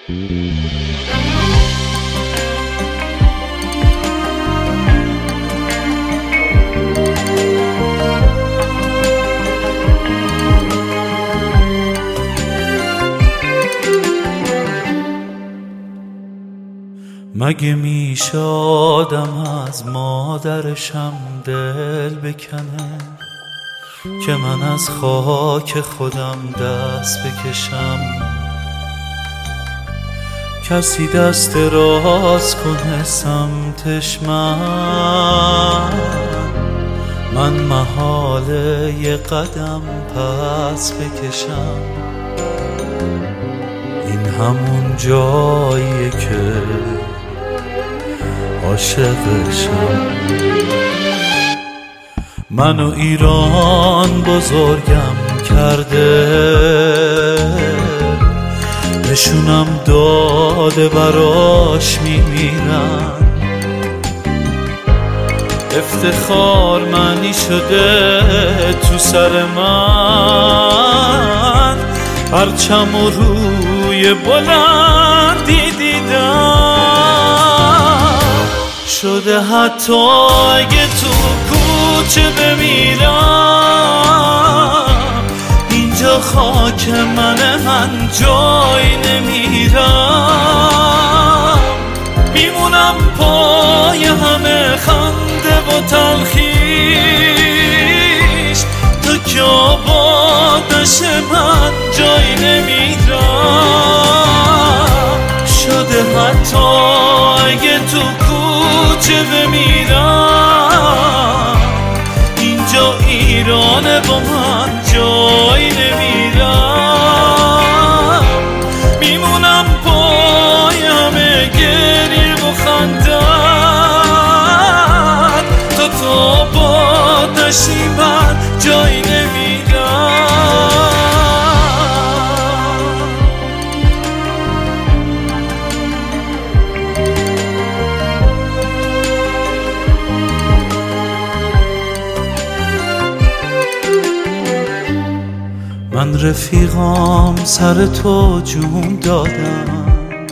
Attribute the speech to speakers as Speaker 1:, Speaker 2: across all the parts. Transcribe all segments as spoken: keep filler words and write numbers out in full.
Speaker 1: مگه میشه آدم از مادرشم دل بکنه که من از خاک خودم دست بکشم؟ کسی دست راست کنه سمتش من من محاله یه قدم پس بکشم. این همون جاییه که عاشقشم. منو ایران بزرگم کرده، نشونم داده براش میمیرم. افتخار معنی شده تو سر من، پرچم و روی بلندی دیدم. شده حتی اگه تو کوچه بمیرم، اینجا خاک منه، من جای نمیرم. میمونم پای همه خنده و تلخیش، تا که آباد نشه من جای نمیرم. شده حتی اگه تو کوچه بمیرم، اینجا ایرانه با من جای نمیرم. میمونم پای همه گریه و خندت، تا تا باد نشی من جای نمیرم. من رفیقام سر تو جون دادم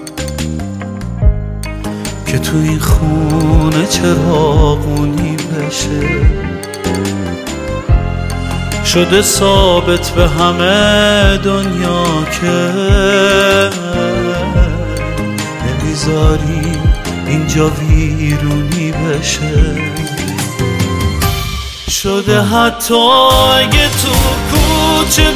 Speaker 1: که تو این خونه چراغونی بشه. شده ثابت به همه دنیا که نمیذاریم اینجا ویرونی بشه. شده حتی اگه تو کوچه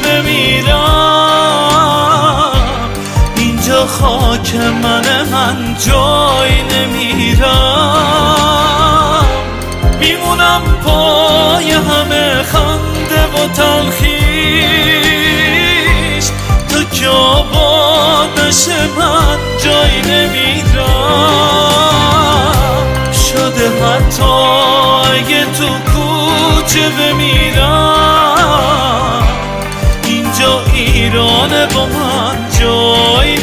Speaker 1: بمیرم، اینجا خاک منه، من جای نمیرم. میمونم پای همه خنده و تلخیش، تا که آباد نشه من جای نمیرم. شده حتی اگه تو کوچه بمیرم، اینجا ایرانه با من جای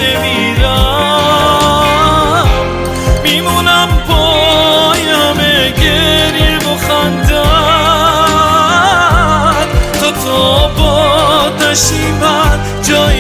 Speaker 1: نمیرم. میمونم پای همه گریه و خندت، تا تا باد نشی من جای